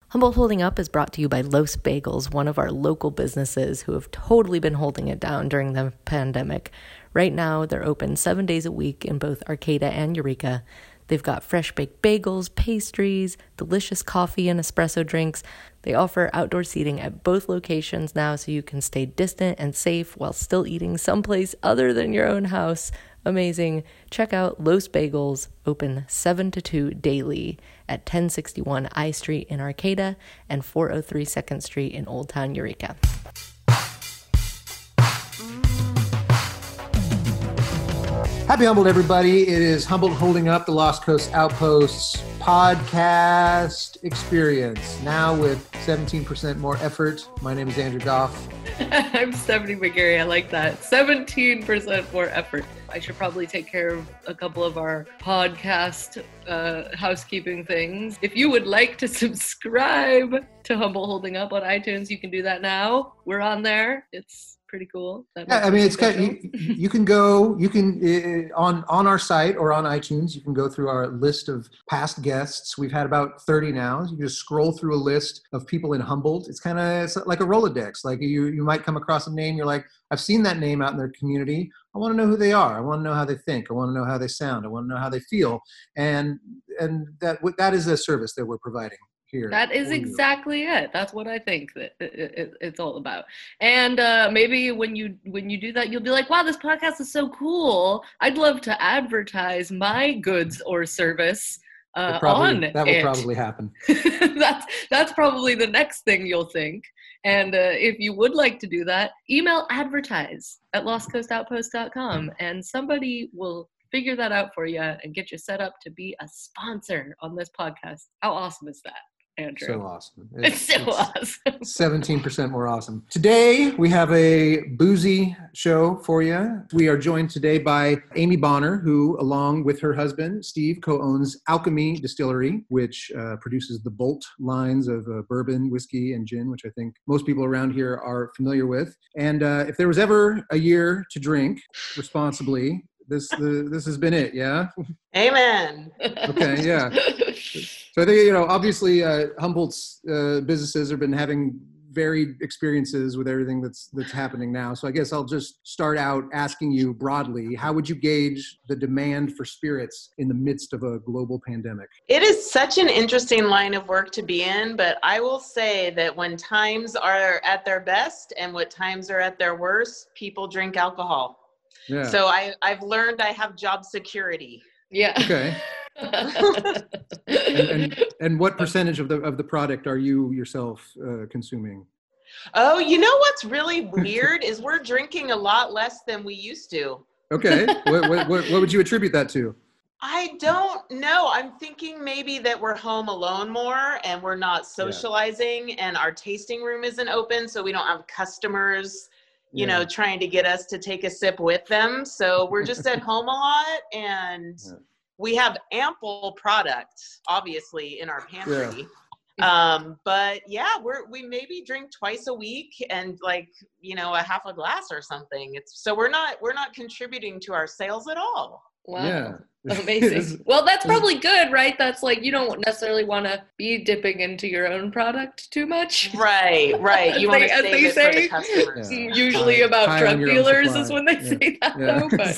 Humboldt Holding Up is brought to you by Los Bagels, one of our local businesses who have totally been holding it down during the pandemic. Right now, they're open 7 days a week in both Arcata and Eureka. They've got fresh baked bagels, pastries, delicious coffee and espresso drinks. They offer outdoor seating at both locations now so you can stay distant and safe while still eating someplace other than your own house. Amazing. Check out Los Bagels, open 7 to 2 daily at 1061 I Street in Arcata and 403 2nd Street in Old Town Eureka. Happy Humboldt, everybody. It is Humboldt Holding Up, the Lost Coast Outposts podcast experience. Now with 17% more effort. My name is Andrew Goff. I'm Stephanie McGarry. I like that. 17% more effort. I should probably take care of a couple of our podcast housekeeping things. If you would like to subscribe to Humboldt Holding Up on iTunes, you can do that now. We're on there. It's pretty cool. Yeah, I mean, it's kind of, you can go, on our site or on iTunes, you can go through our list of past guests. We've had about 30 now. You can just scroll through a list of people in Humboldt. It's like a Rolodex. Like you might come across a name. You're like, I've seen that name out in their community. I want to know who they are. I want to know how they think. I want to know how they sound. I want to know how they feel. And that is a service that we're providing here. That is exactly it. That's what I think that it's all about. And maybe when you do that, you'll be like, wow, this podcast is so cool. I'd love to advertise my goods or service that will probably happen. That's probably the next thing you'll think. And if you would like to do that, email advertise@lostcoastoutpost.com and somebody will figure that out for you and get you set up to be a sponsor on this podcast. How awesome is that, Andrew? So awesome. It's so awesome. 17% more awesome. Today, we have a boozy show for you. We are joined today by Amy Bonner, who, along with her husband, Steve, co-owns Alchemy Distillery, which produces the Bolt lines of bourbon, whiskey, and gin, which I think most people around here are familiar with. And if there was ever a year to drink responsibly, this has been it, yeah? Amen. Okay, yeah. So I think, obviously Humboldt's businesses have been having varied experiences with everything that's happening now. So I guess I'll just start out asking you broadly, how would you gauge the demand for spirits in the midst of a global pandemic? It is such an interesting line of work to be in, but I will say that when times are at their best and when times are at their worst, people drink alcohol. Yeah. So I've learned I have job security. Yeah. Okay. and what percentage of the product are you yourself consuming? Oh, what's really weird is we're drinking a lot less than we used to. Okay. What would you attribute that to? I don't know. I'm thinking maybe that we're home alone more and we're not socializing and our tasting room isn't open, so we don't have customers trying to get us to take a sip with them. So we're just at home a lot, and we have ample product, obviously, in our pantry. Yeah. But we maybe drink twice a week and a half a glass or something. So we're not contributing to our sales at all. Wow. Yeah. Amazing. Well, that's probably good, right? That's you don't necessarily want to be dipping into your own product too much. Right. You want to save it for the customers. Yeah. Usually about drug dealers is when they say that, though. But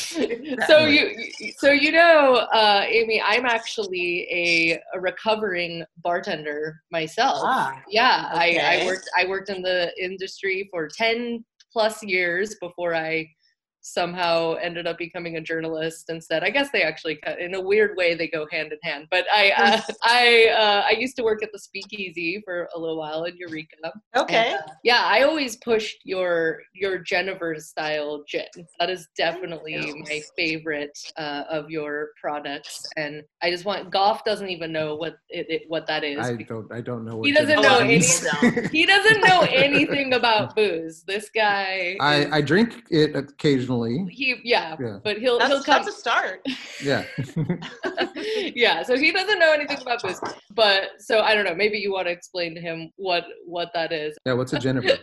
Amy, I'm actually a recovering bartender myself. Yeah, okay. I worked in the industry for 10 plus years before I somehow ended up becoming a journalist instead. I guess they actually, in a weird way, they go hand in hand. But I used to work at the Speakeasy for a little while in Eureka. Okay. And, I always pushed your Jennifer's style gin. That is definitely my favorite of your products. And I just Goff doesn't even know what that is. I don't know what he doesn't know anything. He doesn't know anything about booze. This guy. I drink it occasionally. occasionally. But he'll come. That's a start. Yeah. Yeah. So he doesn't know anything about booze, but so I don't know. Maybe you want to explain to him what that is. Yeah. What's a Genever?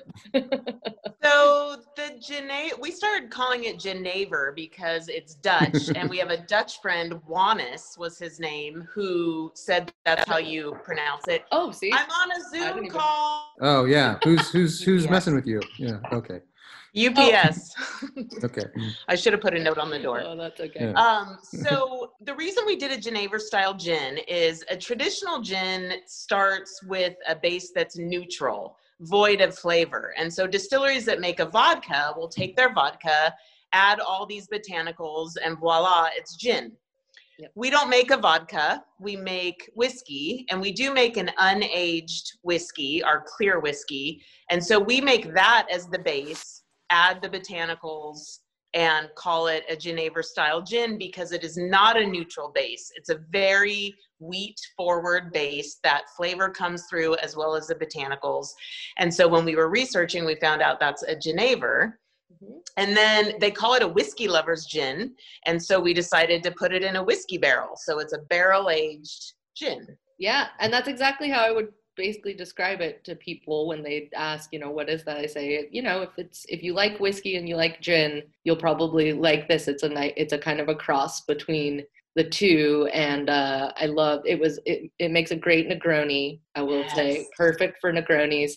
So we started calling it Genever because it's Dutch, and we have a Dutch friend, Wannes was his name, who said that's how you pronounce it. Oh, see, I'm on a Zoom call. Oh yeah, who's messing with you? Yeah, okay. UPS. Oh. Okay. I should have put a note on the door. Oh, that's okay. Yeah. So the reason we did a Genever style gin is a traditional gin starts with a base that's neutral, void of flavor. And so distilleries that make a vodka will take their vodka, add all these botanicals, and voila, it's gin. Yep. We don't make a vodka, we make whiskey, and we do make an unaged whiskey, our clear whiskey. And so we make that as the base, add the botanicals, and call it a Genever style gin because it is not a neutral base. It's a very wheat forward base. That flavor comes through as well as the botanicals. And so when we were researching, we found out that's a Genever. Mm-hmm. And then they call it a whiskey lover's gin. And so we decided to put it in a whiskey barrel. So it's a barrel aged gin. Yeah. And that's exactly how I would basically describe it to people when they ask, what is that? I say, if you like whiskey and you like gin, you'll probably like this. It's a kind of a cross between the two. And I love it makes a great Negroni, I will say, perfect for Negronis.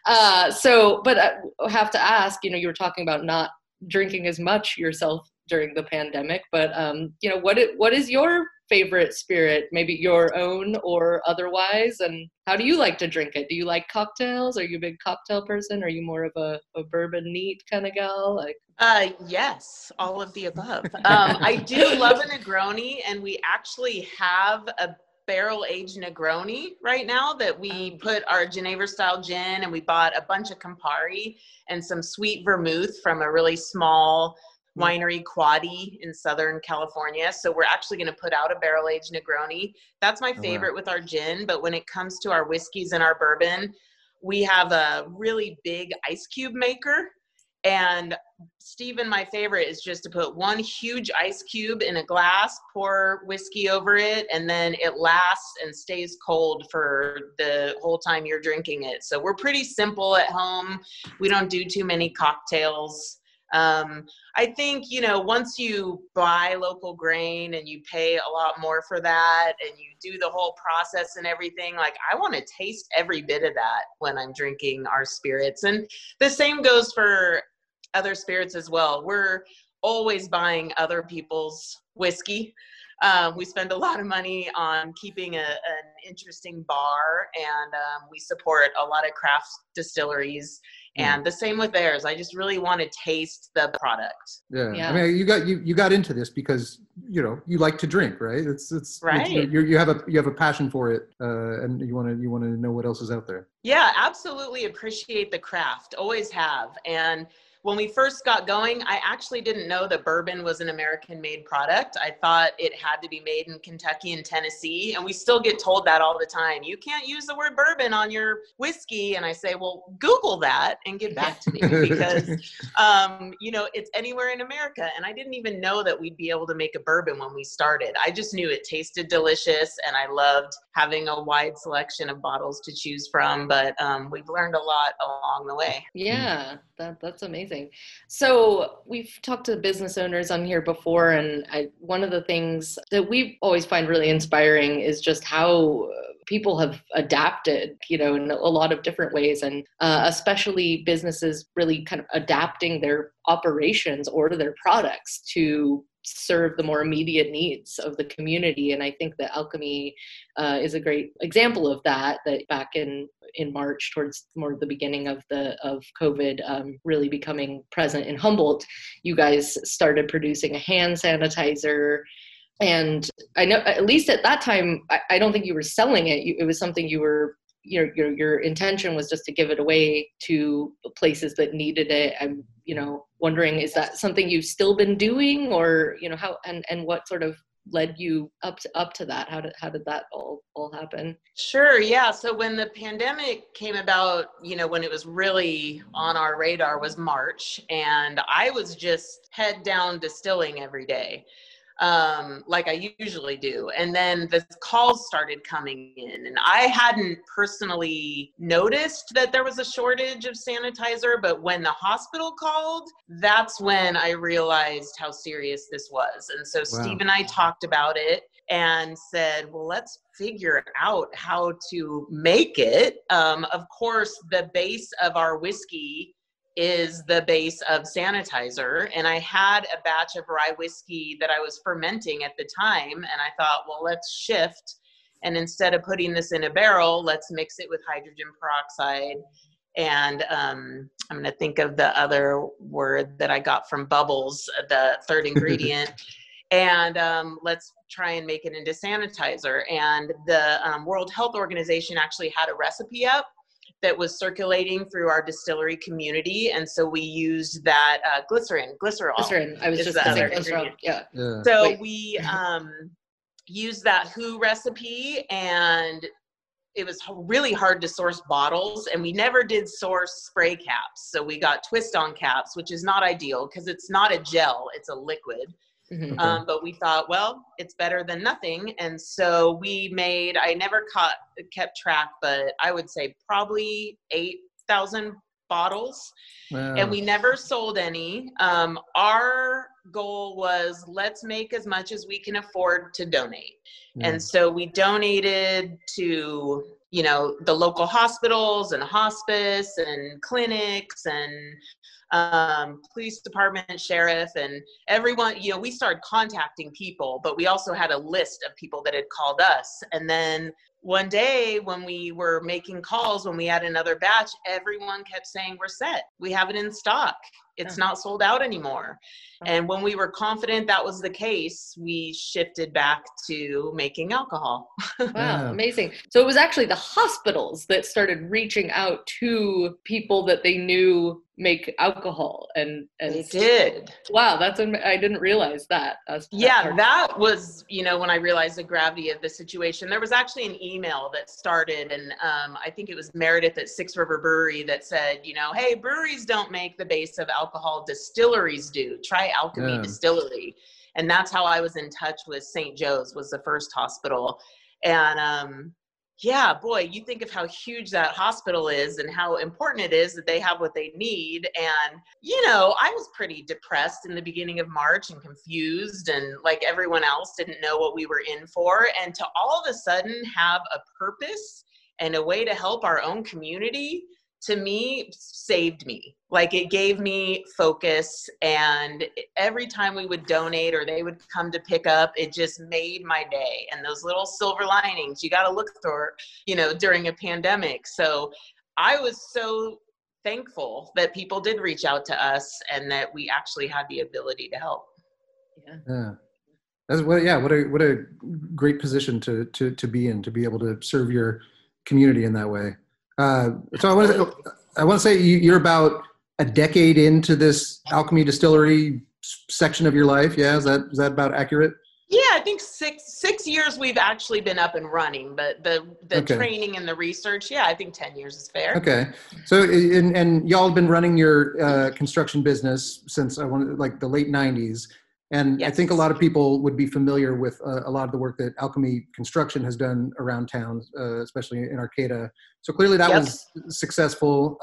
But I have to ask, you were talking about not drinking as much yourself during the pandemic, but what is your favorite spirit, maybe your own or otherwise, and how do you like to drink it? Do you like cocktails? Are you a big cocktail person? Are you more of a bourbon neat kind of gal? Yes, all of the above. I do love a Negroni, and we actually have a barrel-aged Negroni right now that we put our Genever style gin, and we bought a bunch of Campari and some sweet vermouth from a really small winery, Quadi, in Southern California. So we're actually going to put out a barrel-aged Negroni. That's my favorite with our gin. But when it comes to our whiskeys and our bourbon, we have a really big ice cube maker. And Stephen, my favorite, is just to put one huge ice cube in a glass, pour whiskey over it, and then it lasts and stays cold for the whole time you're drinking it. So we're pretty simple at home. We don't do too many cocktails. I think, once you buy local grain and you pay a lot more for that and you do the whole process and everything, I want to taste every bit of that when I'm drinking our spirits. And the same goes for other spirits as well. We're always buying other people's whiskey. We spend a lot of money on keeping an interesting bar, and we support a lot of craft distilleries. And the same with theirs. I just really want to taste the product. Yeah. I mean, you got into this because you like to drink, right? It's right. You have a passion for it, and you want to know what else is out there. Yeah, absolutely appreciate the craft. Always have. And when we first got going, I actually didn't know that bourbon was an American-made product. I thought it had to be made in Kentucky and Tennessee, and we still get told that all the time. You can't use the word bourbon on your whiskey, and I say, well, Google that and get back to me because, it's anywhere in America, and I didn't even know that we'd be able to make a bourbon when we started. I just knew it tasted delicious, and I loved having a wide selection of bottles to choose from, but we've learned a lot along the way. Yeah, that's amazing. So we've talked to business owners on here before, and one of the things that we always find really inspiring is just how people have adapted, in a lot of different ways, and especially businesses really kind of adapting their operations or their products to serve the more immediate needs of the community. And I think that Alchemy is a great example of that back in March, towards more the beginning of COVID really becoming present in Humboldt, you guys started producing a hand sanitizer. And I know, at least at that time, I don't think you were selling it. It was something you were, your intention was just to give it away to places that needed it. I'm, wondering, is that something you've still been doing, or, how, and what sort of led you up to that? How did that all happen? Sure. Yeah. So when the pandemic came about, when it was really on our radar was March, and I was just head down distilling every day, like I usually do. And then the calls started coming in, and I hadn't personally noticed that there was a shortage of sanitizer, but when the hospital called, that's when I realized how serious this was. And so Steve and I talked about it and said, well, let's figure out how to make it. Of course, the base of our whiskey is the base of sanitizer. And I had a batch of rye whiskey that I was fermenting at the time. And I thought, well, let's shift. And instead of putting this in a barrel, let's mix it with hydrogen peroxide. And I'm going to think of the other word that I got from Bubbles, the third ingredient. And let's try and make it into sanitizer. And the World Health Organization actually had a recipe up that was circulating through our distillery community. And so we used that glycerol. Glycerin. I was just going to say glycerol. Yeah. So we used that WHO recipe, and it was really hard to source bottles, and we never did source spray caps. So we got twist-on caps, which is not ideal because it's not a gel, it's a liquid. Mm-hmm. But we thought, well, it's better than nothing. And so we made, I never kept track, but I would say probably 8,000 bottles. Wow. And we never sold any. Our goal was, let's make as much as we can afford to donate. And so we donated to, the local hospitals and hospice and clinics and police department, sheriff, and everyone. We started contacting people, but we also had a list of people that had called us. And then one day when we were making calls, when we had another batch, everyone kept saying, we're set. We have it in stock. It's not sold out anymore. And when we were confident that was the case, we shifted back to making alcohol. Wow, amazing. So it was actually the hospitals that started reaching out to people that they knew make alcohol. And they did. Wow, I didn't realize that. That was, when I realized the gravity of the situation. There was actually an email that started, and I think it was Meredith at Six River Brewery that said, hey, breweries don't make the base of alcohol, distilleries do. Try Alchemy Distillery. And that's how I was in touch with St. Joe's, was the first hospital. And boy, you think of how huge that hospital is and how important it is that they have what they need. And, I was pretty depressed in the beginning of March and confused, and like everyone else, didn't know what we were in for. And to all of a sudden have a purpose and a way to help our own community, to me, saved me. Like, it gave me focus, and every time we would donate or they would come to pick up, it just made my day. And those little silver linings you got to look for, during a pandemic. So I was so thankful that people did reach out to us and that we actually had the ability to help. Yeah. What a great position to be in, to be able to serve your community in that way. So I want to say you're about a decade into this Alchemy Distillery section of your life. Yeah, is that about accurate? Yeah, I think six years we've actually been up and running, but the training and the research, I think 10 years is fair. Okay, so and y'all have been running your construction business since the late 90s. And yes. I think a lot of people would be familiar with a lot of the work that Alchemy Construction has done around town, especially in Arcata. So clearly that was successful.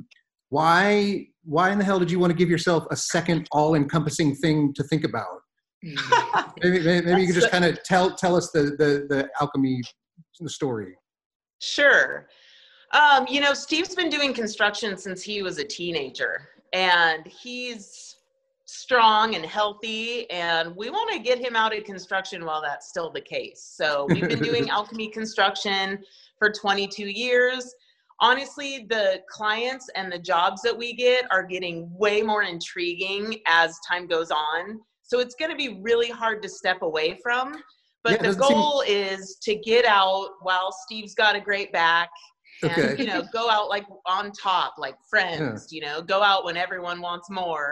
Why in the hell did you want to give yourself a second all-encompassing thing to think about? maybe you could just kind of tell us the Alchemy story. Sure. Steve's been doing construction since he was a teenager, and he's strong and healthy, and we want to get him out of construction while that's still the case. So we've been doing Alchemy Construction for 22 years. Honestly, the clients and the jobs that we get are getting way more intriguing as time goes on. So it's going to be really hard to step away from. But the goal is to get out while Steve's got a great back. And, go out like on top, like friends, go out when everyone wants more.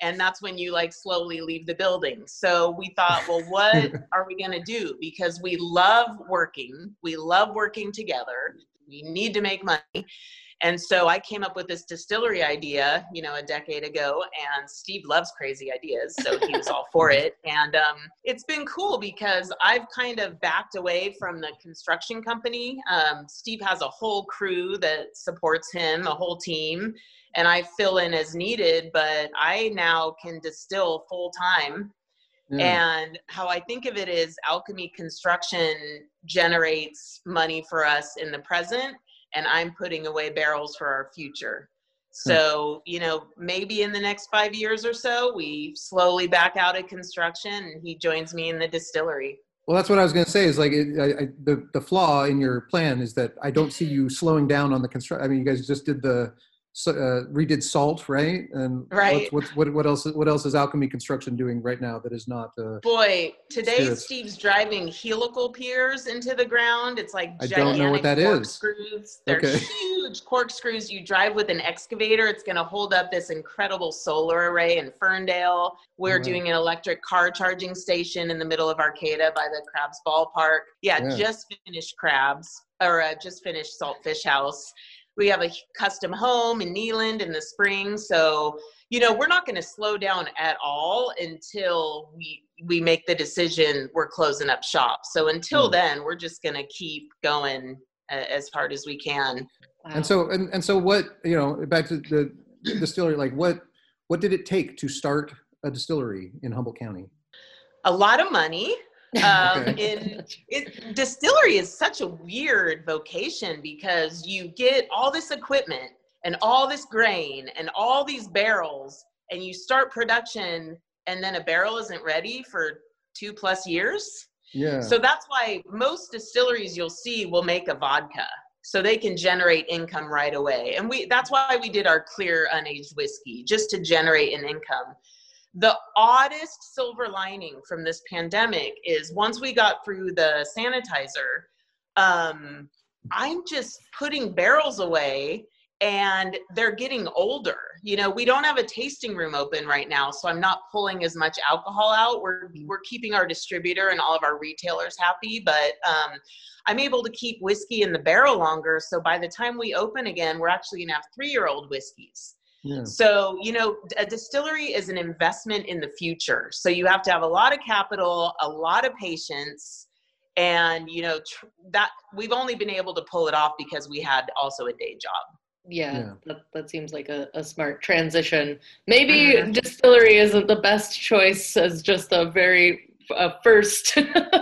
And that's when you like slowly leave the building. So we thought, well, what are we going to do? Because we love working. We love working together. We need to make money. And so I came up with this distillery idea, you know, a decade ago, and Steve loves crazy ideas. So he was all for it. And it's been cool because I've kind of backed away from the construction company. Steve has a whole crew that supports him, a whole team, and I fill in as needed, but I now can distill full time. And how I think of it is Alchemy Construction generates money for us in the present, and I'm putting away barrels for our future. So, you know, maybe in the next 5 years or so, we slowly back out of construction and he joins me in the distillery. Well, that's what I was going to say is like the flaw in your plan is that I don't see you slowing down on the construction. I mean, you guys just did redid Salt, right? And right. What else is Alchemy Construction doing right now that is not? Boy, today spirits. Steve's driving helical piers into the ground. It's like I don't know what that corkscrews. They're huge corkscrews. You drive with an excavator. It's going to hold up this incredible solar array in Ferndale. We're doing an electric car charging station in the middle of Arcata by the Crabs Ballpark. Just finished just finished Saltfish House. We have a custom home in Neyland in the spring. So, you know, we're not going to slow down at all until we make the decision we're closing up shop. So until then, we're just going to keep going as hard as we can. Wow. And so what, you know, back to the distillery, like what did it take to start a distillery in Humboldt County? A lot of money. Distillery is such a weird vocation because you get all this equipment and all this grain and all these barrels and you start production and then a barrel isn't ready for 2+ years. Yeah. So that's why most distilleries you'll see will make a vodka so they can generate income right away. And that's why we did our clear unaged whiskey, just to generate an income. The oddest silver lining from this pandemic is once we got through the sanitizer, I'm just putting barrels away and they're getting older. You know, we don't have a tasting room open right now, so I'm not pulling as much alcohol out. We're keeping our distributor and all of our retailers happy, but I'm able to keep whiskey in the barrel longer. So by the time we open again, we're actually gonna have 3-year-old whiskeys. Yeah. So, you know, a distillery is an investment in the future. So you have to have a lot of capital, a lot of patience, and, you know, that we've only been able to pull it off because we had also a day job. Yeah. That seems like a smart transition. Maybe distillery isn't the best choice as just a very first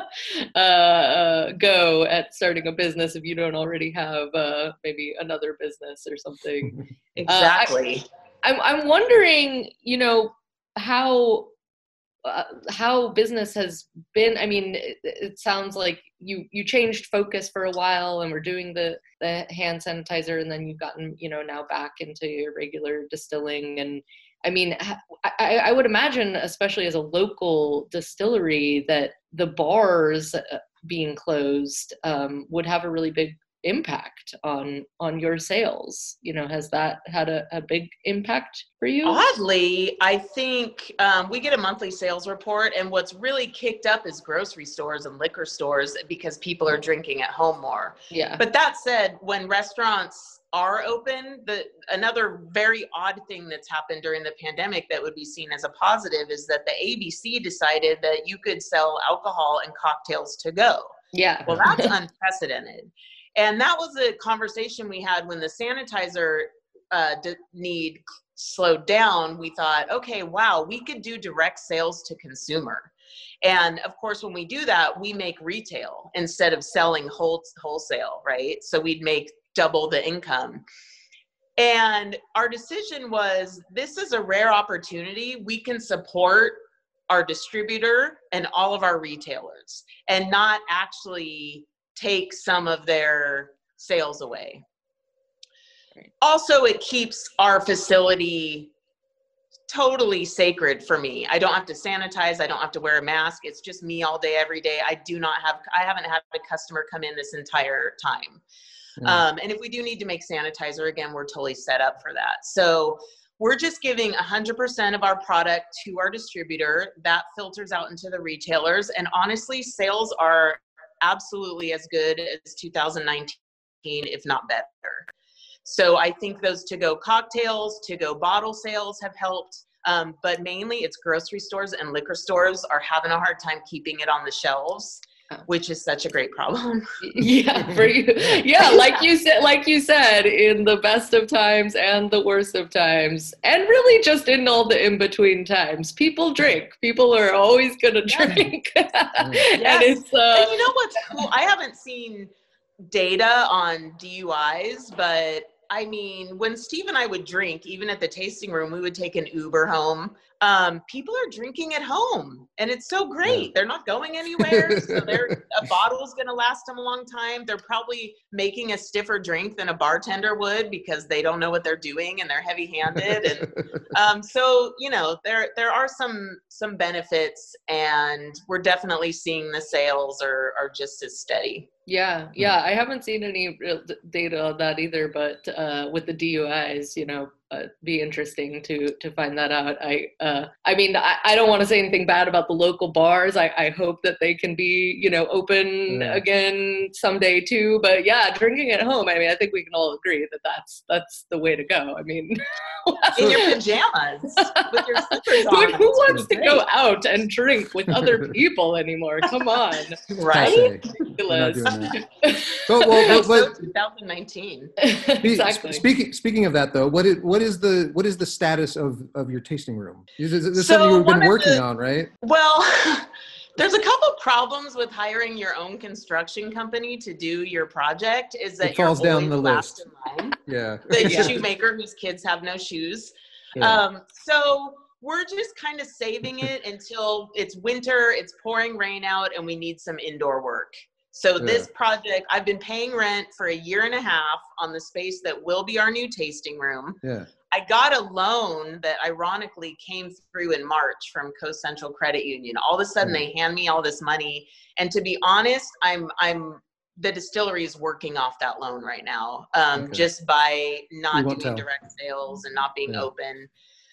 go at starting a business if you don't already have maybe another business or something. Exactly. I'm wondering, you know, how business has been. I mean, it sounds like you changed focus for a while and we're doing the hand sanitizer, and then you've gotten, you know, now back into your regular distilling. And I mean, I would imagine, especially as a local distillery, that the bars being closed would have a really big impact on your sales. You know, has that had a big impact for you? Oddly, I think we get a monthly sales report, and what's really kicked up is grocery stores and liquor stores because people are drinking at home more. Yeah. But that said, when restaurants are open, another very odd thing that's happened during the pandemic that would be seen as a positive is that the ABC decided that you could sell alcohol and cocktails to go. Yeah. Well, that's unprecedented. And that was a conversation we had when the sanitizer need slowed down. We thought, okay, wow, we could do direct sales to consumer. And of course, when we do that, we make retail instead of selling wholesale, right? So we'd make double the income. And our decision was, this is a rare opportunity. We can support our distributor and all of our retailers and not actually take some of their sales away. Right. Also, it keeps our facility totally sacred for me. I don't have to sanitize. I don't have to wear a mask. It's just me all day, every day. I haven't had a customer come in this entire time. And if we do need to make sanitizer again, we're totally set up for that. So we're just giving 100% of our product to our distributor. That filters out into the retailers. And honestly, sales are absolutely as good as 2019, if not better. So I think those to-go cocktails, to-go bottle sales have helped. But mainly it's grocery stores and liquor stores are having a hard time keeping it on the shelves, which is such a great problem. Yeah, for you. Yeah, like you said, in the best of times and the worst of times, and really just in all the in-between times, people drink. People are always gonna drink. Yes. And it's and you know what's cool? I haven't seen data on DUIs, but I mean, when Steve and I would drink, even at the tasting room, we would take an Uber home. People are drinking at home, and it's so great. Yeah. They're not going anywhere, so a bottle is going to last them a long time. They're probably making a stiffer drink than a bartender would because they don't know what they're doing and they're heavy-handed. And so, you know, there are some benefits, and we're definitely seeing the sales are just as steady. Yeah. I haven't seen any real data on that either, but with the DUIs, you know, be interesting to find that out. I mean, I don't want to say anything bad about the local bars. I hope that they can be, you know, open again someday too. But yeah, drinking at home, I mean, I think we can all agree that that's the way to go. I mean, in your pajamas with your slippers on. Who wants to go out and drink with other people anymore? Come on, right? Ridiculous. But 2019. Exactly. Speaking of that, though, what is the status of your tasting room? Is this something you've been working on, right? Well, there's a couple problems with hiring your own construction company to do your project. Is that it falls you're down the list. In line. Yeah. The shoemaker whose kids have no shoes. Yeah. So we're just kind of saving it until it's winter, it's pouring rain out, and we need some indoor work. So this project, I've been paying rent for a year and a half on the space that will be our new tasting room. Yeah. I got a loan that ironically came through in March from Coast Central Credit Union. All of a sudden they hand me all this money. And to be honest, the distillery is working off that loan right now, just by not doing direct sales and not being open.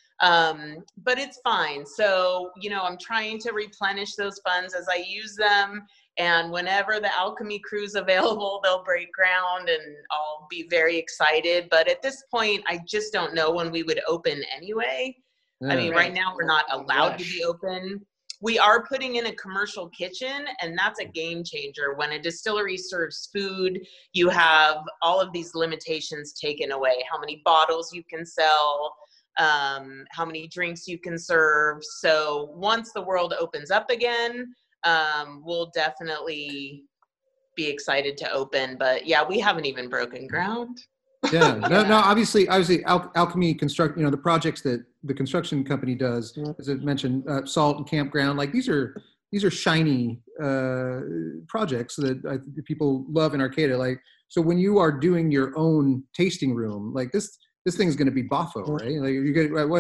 But it's fine. So, you know, I'm trying to replenish those funds as I use them. And whenever the Alchemy crew's available, they'll break ground and I'll be very excited. But at this point, I just don't know when we would open anyway. Yeah. I mean, right now we're not allowed to be open. We are putting in a commercial kitchen, and that's a game changer. When a distillery serves food, you have all of these limitations taken away. How many bottles you can sell, how many drinks you can serve. So once the world opens up again, we'll definitely be excited to open, but yeah, we haven't even broken ground. Yeah, no, obviously Alchemy Construct, you know, the projects that the construction company does, as I mentioned, Salt and Campground, like these are shiny projects that people love in Arcata. Like, so when you are doing your own tasting room, like this thing's going to be boffo, right? Like you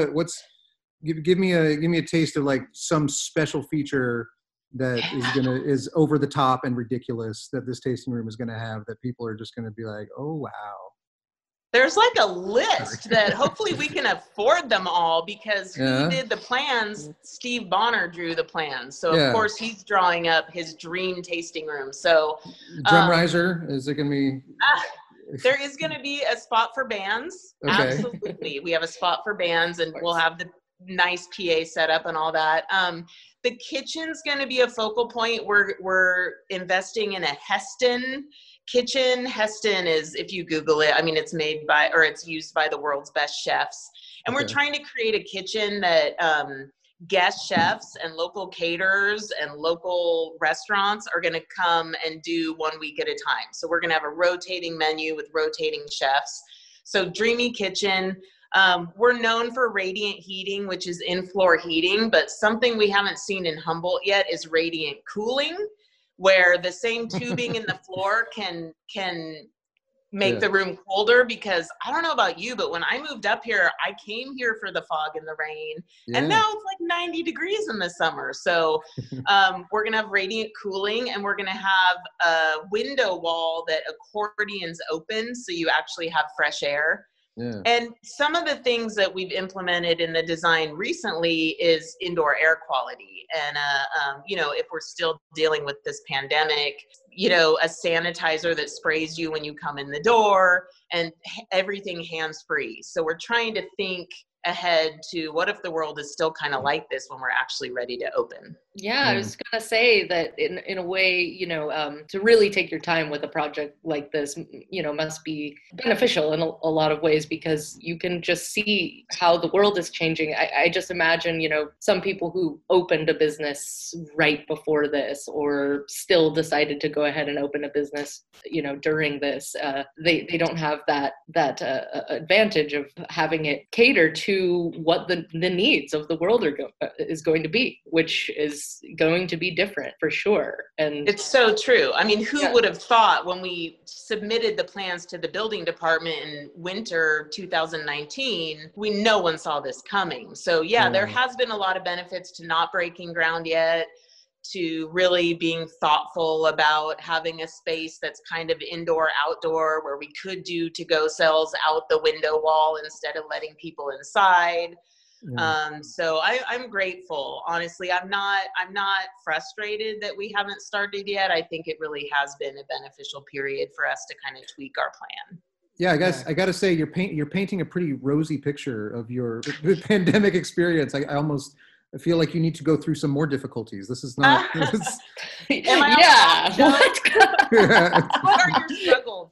get give me a taste of like some special feature that is over the top and ridiculous that this tasting room is going to have, that people are just going to be like, oh wow. There's like a list that hopefully we can afford them all, because who did the plans? Steve Bonner drew the plans, so of course he's drawing up his dream tasting room. So drum riser, is it going to be? There is going to be a spot for bands. Okay. Absolutely, we have a spot for bands, and we'll have the nice PA setup and all that. The kitchen's going to be a focal point. We're investing in a Heston kitchen. Heston is, if you Google it, I mean, it's used by the world's best chefs. And we're trying to create a kitchen that guest chefs and local caterers and local restaurants are going to come and do 1 week at a time. So we're going to have a rotating menu with rotating chefs. So dreamy kitchen. We're known for radiant heating, which is in-floor heating, but something we haven't seen in Humboldt yet is radiant cooling, where the same tubing in the floor can make the room colder. Because I don't know about you, but when I moved up here, I came here for the fog and the rain, and now it's like 90 degrees in the summer. So we're going to have radiant cooling, and we're going to have a window wall that accordions open, so you actually have fresh air. Yeah. And some of the things that we've implemented in the design recently is indoor air quality. And, if we're still dealing with this pandemic, a sanitizer that sprays you when you come in the door, and everything hands-free. So we're trying to think ahead to what if the world is still kind of like this when we're actually ready to open. Yeah, I was going to say that in a way, to really take your time with a project like this, must be beneficial in a lot of ways, because you can just see how the world is changing. I just imagine, some people who opened a business right before this, or still decided to go ahead and open a business, during this, they don't have that advantage of having it cater to what the needs of the world is going to be, which is going to be different for sure. And it's so true. I mean, who would have thought when we submitted the plans to the building department in winter 2019, no one saw this coming. So there has been a lot of benefits to not breaking ground yet, to really being thoughtful about having a space that's kind of indoor outdoor, where we could do to-go sales out the window wall instead of letting people inside. So I'm grateful. Honestly, I'm not frustrated that we haven't started yet. I think it really has been a beneficial period for us to kind of tweak our plan. Yeah, I got to say, you're painting a pretty rosy picture of your pandemic experience. I almost feel like you need to go through some more difficulties. This is not. Am I What are your struggles?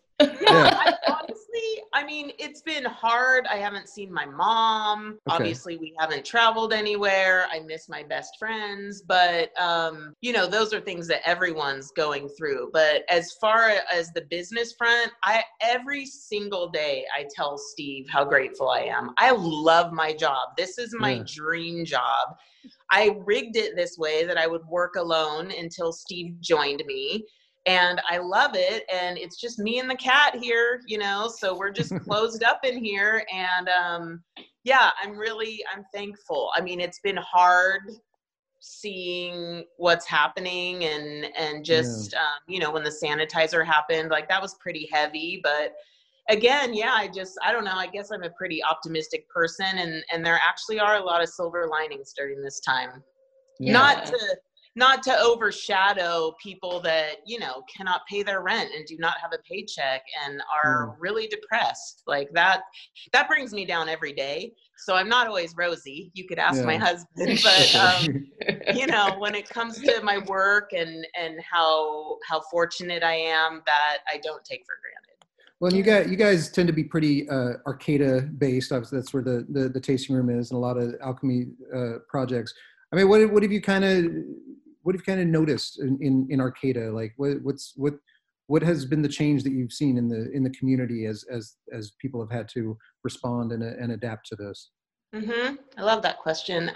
It's been hard. I haven't seen my mom. Okay. Obviously, we haven't traveled anywhere. I miss my best friends, but those are things that everyone's going through. But as far as the business front, every single day I tell Steve how grateful I am. I love my job. This is my dream job. I rigged it this way that I would work alone until Steve joined me. And I love it. And it's just me and the cat here, so we're just closed up in here. And I'm thankful. I mean, it's been hard seeing what's happening and just, when the sanitizer happened, like that was pretty heavy. But again, I don't know, I guess I'm a pretty optimistic person, and there actually are a lot of silver linings during this time. Yeah. Not to overshadow people that, cannot pay their rent and do not have a paycheck and are really depressed. Like that brings me down every day. So I'm not always rosy. You could ask my husband, but when it comes to my work and how fortunate I am, that I don't take for granted. Well, you guys tend to be pretty Arcata based. Obviously, that's where the tasting room is, and a lot of alchemy projects. I mean, what have you kind of noticed in Arcata? Like, what has been the change that you've seen in the community as people have had to respond and adapt to this? Mm-hmm. I love that question.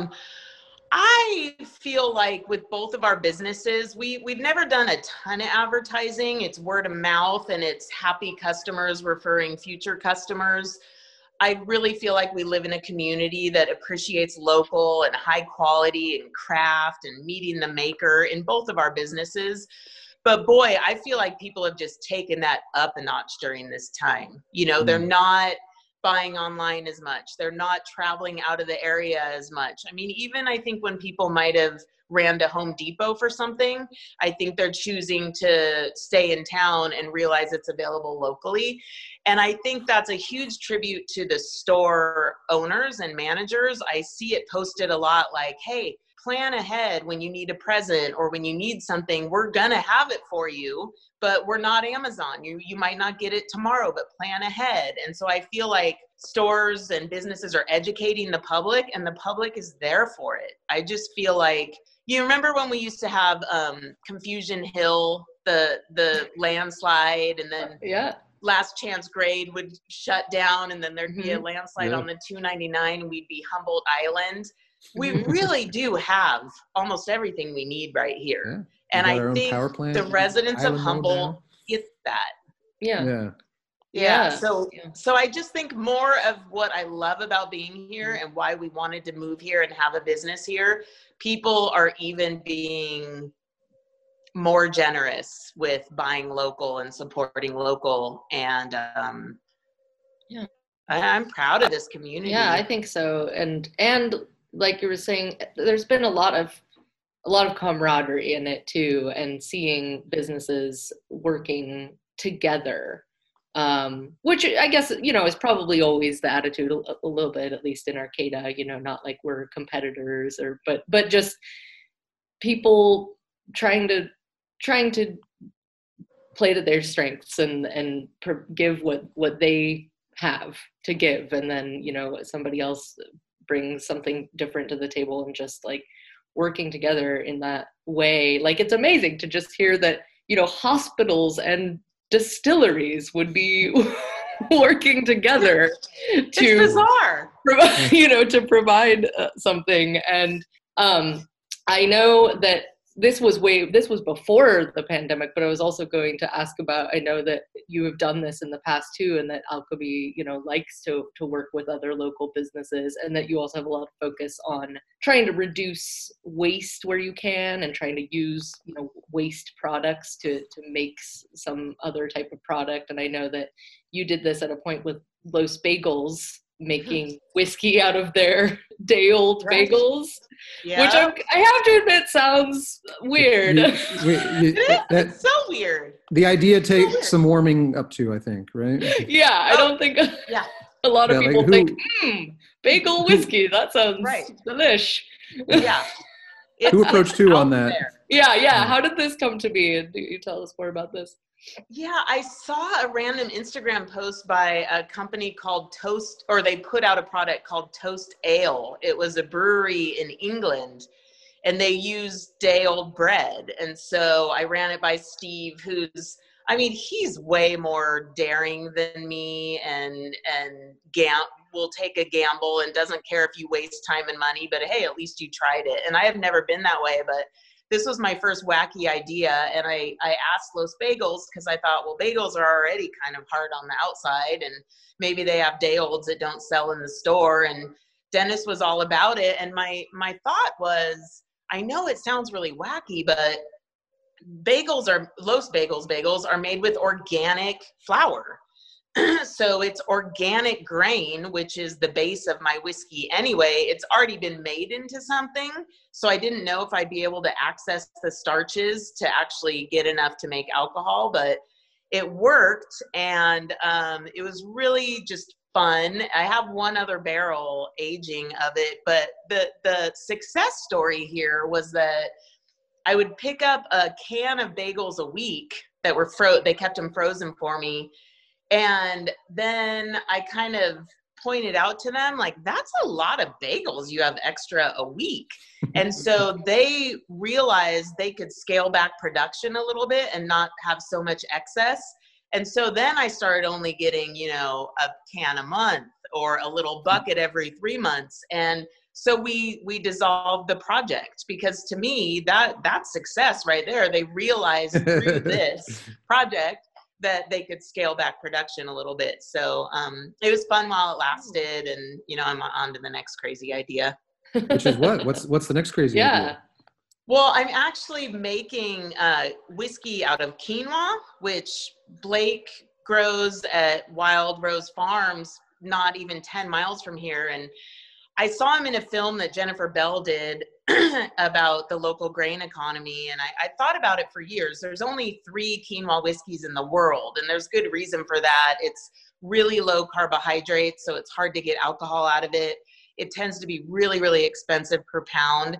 I feel like with both of our businesses, we've never done a ton of advertising. It's word of mouth, and it's happy customers referring future customers. I really feel like we live in a community that appreciates local and high quality and craft and meeting the maker in both of our businesses. But boy, I feel like people have just taken that up a notch during this time. They're not buying online as much. They're not traveling out of the area as much. I mean, even I think when people might have ran to Home Depot for something, I think they're choosing to stay in town and realize it's available locally. And I think that's a huge tribute to the store owners and managers. I see it posted a lot like, hey, plan ahead when you need a present or when you need something. We're going to have it for you, but we're not Amazon. You might not get it tomorrow, but plan ahead. And so I feel like stores and businesses are educating the public, and the public is there for it. I just feel like, you remember when we used to have Confusion Hill, the landslide, and then Last Chance Grade would shut down, and then there'd be a landslide on the 299, and we'd be Humboldt Island. We really do have almost everything we need right here. Yeah. And I think the residents of Humboldt get that. Yeah. So I just think more of what I love about being here and why we wanted to move here and have a business here. People are even being more generous with buying local and supporting local. And I'm proud of this community. Yeah, I think so. And like you were saying, there's been a lot of camaraderie in it too, and seeing businesses working together, which I guess, is probably always the attitude a little bit, at least in Arcata, not like we're competitors but just people trying to play to their strengths and give what they have to give, and then somebody else brings something different to the table, and just like working together in that way. Like, it's amazing to just hear that hospitals and distilleries would be working together to, it's bizarre, to provide something. And I know that this was before the pandemic, but I was also going to ask about, I know that you have done this in the past too, and that Alchemy, likes to work with other local businesses, and that you also have a lot of focus on trying to reduce waste where you can, and trying to use, waste products to make some other type of product. And I know that you did this at a point with Los Bagels, making whiskey out of their day-old bagels, which I have to admit sounds weird. It's so weird. The idea takes some warming up to, I think, right? Yeah, I don't think a lot of people think, bagel whiskey, that sounds delish. Yeah. Who approached who on that? Yeah. How did this come to be? And do you tell us more about this? Yeah, I saw a random Instagram post by a company called Toast, or they put out a product called Toast Ale. It was a brewery in England, and they used day-old bread. And so I ran it by Steve, he's way more daring than me, and will take a gamble and doesn't care if you waste time and money, but hey, at least you tried it. And I have never been that way, but this was my first wacky idea. And I asked Los Bagels, because I thought, well, bagels are already kind of hard on the outside, and maybe they have day olds that don't sell in the store. And Dennis was all about it. And my thought was, I know it sounds really wacky, but Los Bagels are made with organic flour. So it's organic grain, which is the base of my whiskey anyway. It's already been made into something. So I didn't know if I'd be able to access the starches to actually get enough to make alcohol, but it worked. And it was really just fun. I have one other barrel aging of it, but the success story here was that I would pick up a can of bagels a week that were they kept them frozen for me. And then I kind of pointed out to them, like, that's a lot of bagels you have extra a week. And so they realized they could scale back production a little bit and not have so much excess. And so then I started only getting, a can a month or a little bucket every 3 months. And so we dissolved the project, because to me, that's success right there. They realized through this project that they could scale back production a little bit. So it was fun while it lasted, and I'm on to the next crazy idea. Which is what? What's the next crazy idea? Well, I'm actually making whiskey out of quinoa, which Blake grows at Wild Rose Farms, not even 10 miles from here. And I saw him in a film that Jennifer Bell did about the local grain economy. And I thought about it for years. There's only 3 quinoa whiskeys in the world, and there's good reason for that. It's really low carbohydrates, so it's hard to get alcohol out of it. It tends to be really, really expensive per pound.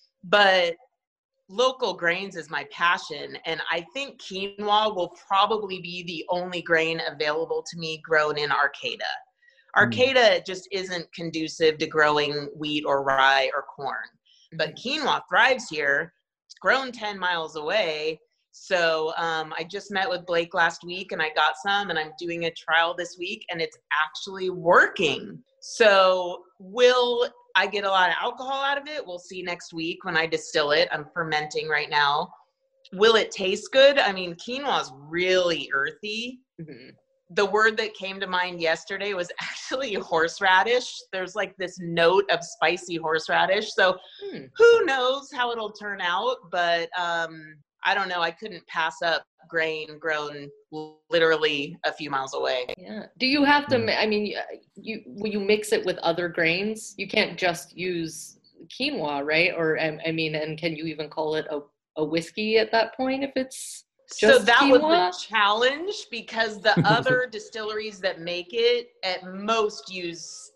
But local grains is my passion. And I think quinoa will probably be the only grain available to me grown in Arcata. Arcata just isn't conducive to growing wheat or rye or corn. But quinoa thrives here. It's grown 10 miles away. So I just met with Blake last week, and I got some, and I'm doing a trial this week, and it's actually working. So will I get a lot of alcohol out of it? We'll see next week when I distill it. I'm fermenting right now. Will it taste good? I mean, quinoa is really earthy. Mm-hmm. The word that came to mind yesterday was actually horseradish. There's like this note of spicy horseradish. So who knows how it'll turn out, but I don't know, I couldn't pass up grain grown literally a few miles away. Yeah. Do you have to, I mean, will you mix it with other grains? You can't just use quinoa, right? Or, I mean, and can you even call it a whiskey at that point if it's just so that quinoa? was the challenge, because the other distilleries that make it at most use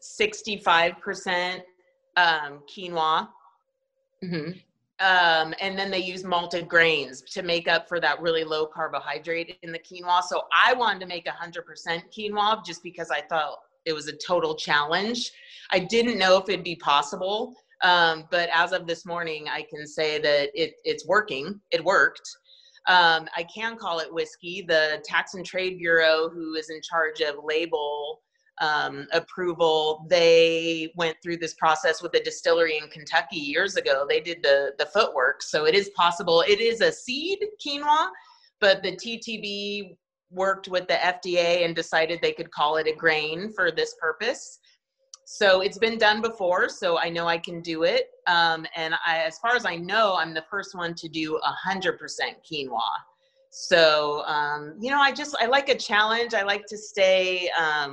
65% quinoa. Mm-hmm. And then they use malted grains to make up for that really low carbohydrate in the quinoa. So I wanted to make 100% quinoa just because I thought it was a total challenge. I didn't know if it'd be possible. But as of this morning, I can say that it's working. It worked. I can call it whiskey. The Tax and Trade Bureau, who is in charge of label approval, they went through this process with a distillery in Kentucky years ago. They did the footwork. So it is possible. It is a seed quinoa, but the TTB worked with the FDA and decided they could call it a grain for this purpose. So it's been done before, so I know I can do it. And as far as I know, I'm the first one to do 100% quinoa. So, I like a challenge. I like to stay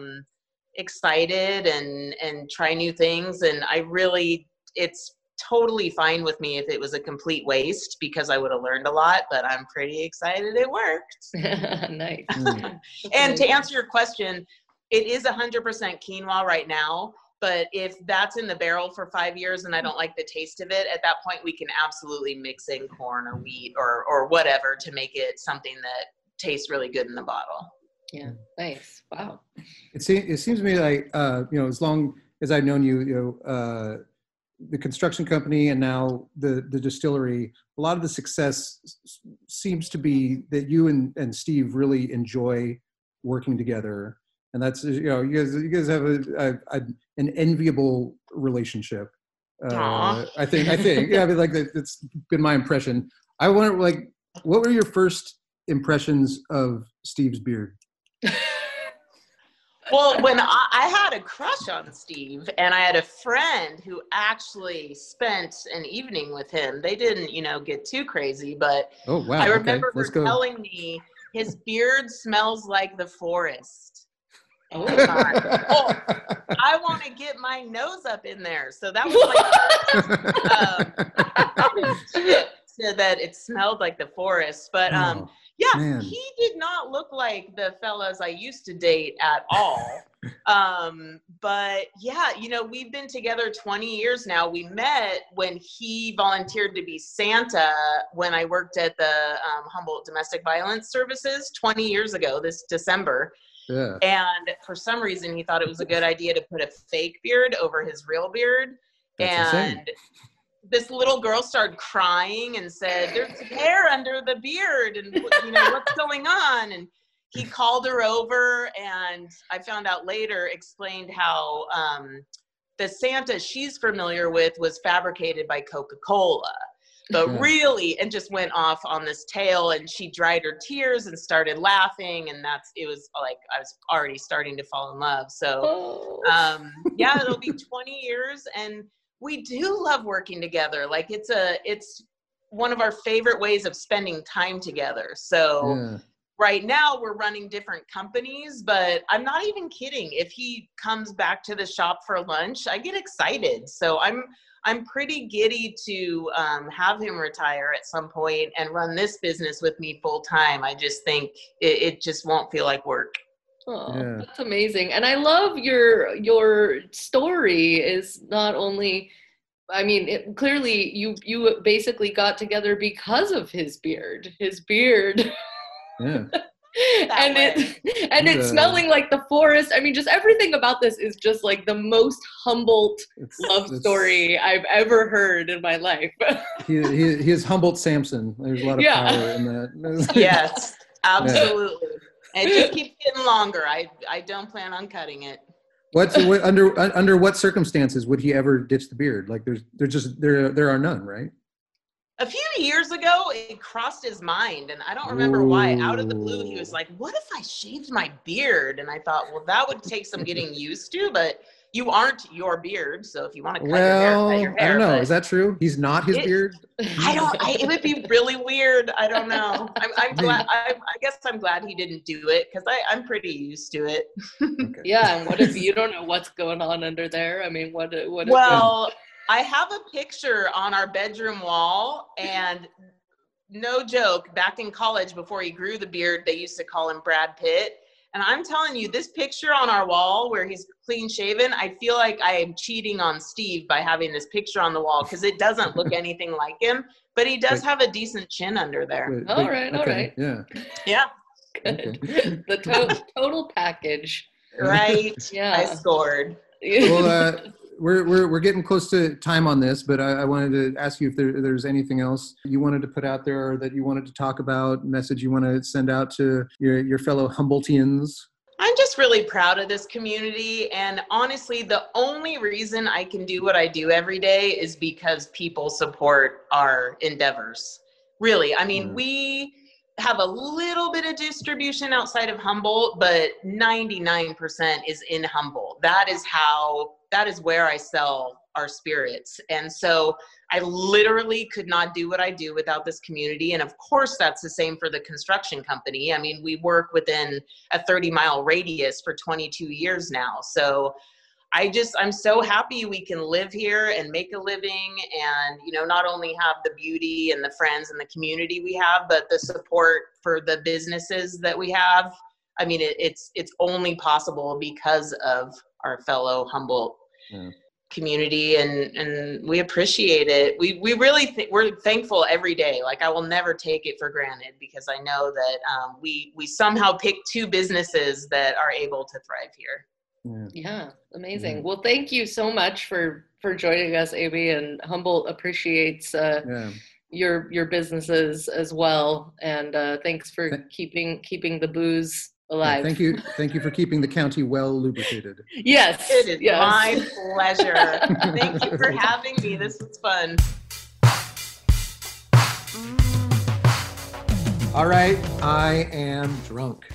excited and try new things. And it's totally fine with me if it was a complete waste, because I would have learned a lot, but I'm pretty excited it worked. Nice. And to answer your question, it is 100% quinoa right now. But if that's in the barrel for 5 years and I don't like the taste of it, at that point we can absolutely mix in corn or wheat or whatever to make it something that tastes really good in the bottle. Yeah, nice. Wow. It seems to me like, as long as I've known you, the construction company and now the distillery, a lot of the success seems to be that you and Steve really enjoy working together. And that's, you guys have an enviable relationship. I think, yeah, I mean, like that's been my impression. I wonder, like, what were your first impressions of Steve's beard? Well, when I had a crush on Steve, and I had a friend who actually spent an evening with him. They didn't, get too crazy, but oh wow, I remember her telling me his beard smells like the forest. Oh, I want to get my nose up in there. So that was so that it smelled like the forest. But man. He did not look like the fellas I used to date at all. But yeah, we've been together 20 years now. We met when he volunteered to be Santa when I worked at the Humboldt Domestic Violence Services 20 years ago, this December. Yeah. And for some reason, he thought it was a good idea to put a fake beard over his real beard. That's insane. This little girl started crying and said, "There's hair under the beard, and what's going on?" And he called her over, and I found out later, explained how the Santa she's familiar with was fabricated by Coca-Cola. But really, and just went off on this tale, and she dried her tears and started laughing, and it was like I was already starting to fall in love. So, it'll be 20 years, and we do love working together. Like it's one of our favorite ways of spending time together. So right now we're running different companies, but I'm not even kidding. If he comes back to the shop for lunch, I get excited. So I'm pretty giddy to have him retire at some point and run this business with me full time. I just think it just won't feel like work. Oh, that's amazing. And I love your story is not only, I mean, clearly you basically got together because of his beard. Yeah. It's smelling like the forest. I mean, just everything about this is just like the most Humboldt love story I've ever heard in my life. he is Humboldt Samson. There's a lot of power in that. Yes, absolutely. And it just keeps getting longer. I don't plan on cutting it. Under what circumstances would he ever ditch the beard? Like there are none, right? A few years ago, it crossed his mind, and I don't remember why. Out of the blue, he was like, "What if I shaved my beard?" And I thought, well, that would take some getting used to, but you aren't your beard, so if you want to cut your hair, cut your hair. I don't know. Is that true? He's not his beard? It would be really weird. I don't know. I'm glad. I guess I'm glad he didn't do it because I'm pretty used to it. Okay. Yeah, and what if you don't know what's going on under there? I mean, what? Well, I have a picture on our bedroom wall, and no joke, back in college before he grew the beard, they used to call him Brad Pitt. And I'm telling you, this picture on our wall where he's clean shaven, I feel like I am cheating on Steve by having this picture on the wall because it doesn't look anything like him, but he does have a decent chin under there. All right. Yeah. Yeah. Good. Okay. The total package. Right. Yeah. I scored. Well, we're getting close to time on this, but I wanted to ask you if there's anything else you wanted to put out there or that you wanted to talk about, message you want to send out to your fellow Humboldtians. I'm just really proud of this community. And honestly, the only reason I can do what I do every day is because people support our endeavors. Really. I mean, we have a little bit of distribution outside of Humboldt, but 99% is in Humboldt. That is where I sell our spirits. And so I literally could not do what I do without this community. And of course, that's the same for the construction company. I mean, we work within a 30-mile radius for 22 years now. So I'm so happy we can live here and make a living and, not only have the beauty and the friends and the community we have, but the support for the businesses that we have. I mean, it's only possible because of our fellow Humboldt community, and we appreciate it. We really we're thankful every day. Like, I will never take it for granted because I know that we somehow pick two businesses that are able to thrive here. Yeah, amazing. Well, thank you so much for joining us, Amy, and Humboldt appreciates your businesses as well. And thanks for keeping the booze alive. Thank you for keeping the county well lubricated. Yes. It is my pleasure. Thank you for having me. This was fun. All right, I am drunk.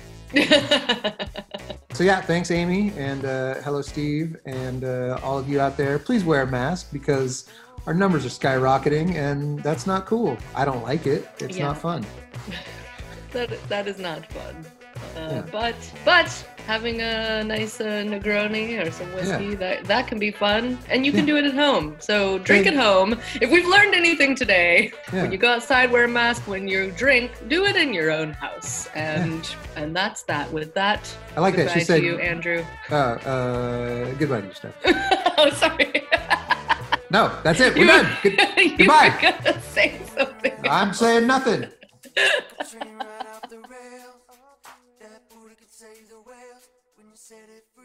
So thanks Amy, and hello Steve, and all of you out there. Please wear a mask because our numbers are skyrocketing, and that's not cool. I don't like it. It's not fun. That is not fun. But having a nice Negroni or some whiskey, that can be fun, and you can do it at home. So drink at home. If we've learned anything today, when you go outside, wear a mask. When you drink, do it in your own house. And that's that. With that, I like that. She said, to you, Andrew. Goodbye to you, Steph. Oh, sorry. No, that's it. We're done. Goodbye. You were gonna say something. I'm saying nothing. Save the whales when you set it free.